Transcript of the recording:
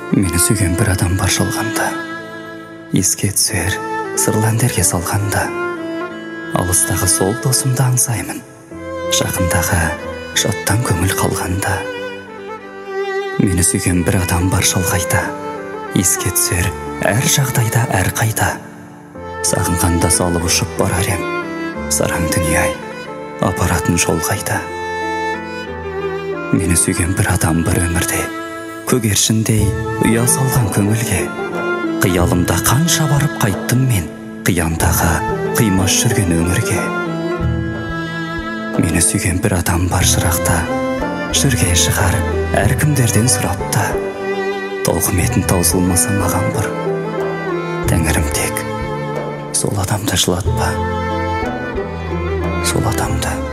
Мені сүйген бір адам бар жалғанда, еске түсер сырлы әндерге салғанда, алыстағы сол досымды аңсаймын, жақындағы жаттан көңіл қалғанда. Мені сүйген бір адам бар шалғайда, еске түсер әр жағдайда, әр қайда. Сағынғанда салып ұшып барар ем, сараң дүние-ай, апаратын жол қайда. Мені сүйген бір адам бір өмірде, көгершіндей ұя салған көңілге. Қиялымда қанша барып қайттым мен, қияндағы қимас жүрген өңірге. Мені сүйген бір адам бар шырақта, жүрге шығар әркімдерден сұрапта. Толқыметін таусылмаса маған бір, тәңірім тек сол адамды жылатпа, сол адамды.